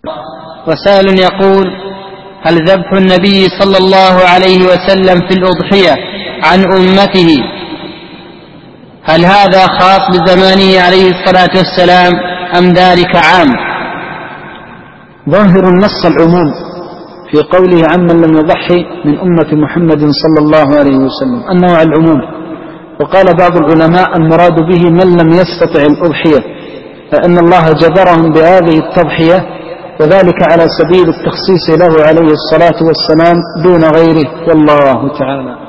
وسائل يقول: هل ذبح النبي صلى الله عليه وسلم في الأضحية عن أمته هل هذا خاص بزمانه عليه الصلاة والسلام أم ذلك عام؟ ظاهر النص العموم في قوله عمن لم يضحي من أمة محمد صلى الله عليه وسلم أنه على العموم. وقال بعض العلماء المراد به من لم يستطع الأضحية، فإن الله جبرهم بهذه التضحية، وذلك على سبيل التخصيص له عليه الصلاة والسلام دون غيره، والله تعالى